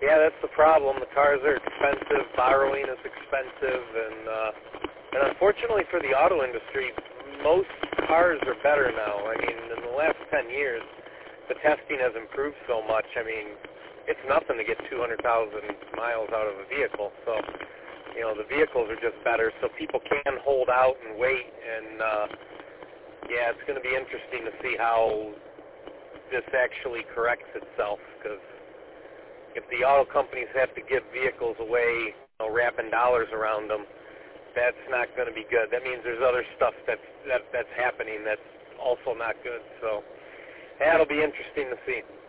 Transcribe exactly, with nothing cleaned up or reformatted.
Yeah, that's the problem. The cars are expensive, borrowing is expensive, and uh, and unfortunately for the auto industry, most cars are better now. I mean, in the last ten years, the testing has improved so much. I mean, it's nothing to get two hundred thousand miles out of a vehicle. So, you know, the vehicles are just better, so people can hold out and wait. And, uh, yeah, it's going to be interesting to see how this actually corrects itself, because if the auto companies have to give vehicles away, you know, wrapping dollars around them, that's not going to be good. That means there's other stuff that's that, that's happening that's also not good. So that'll be interesting to see.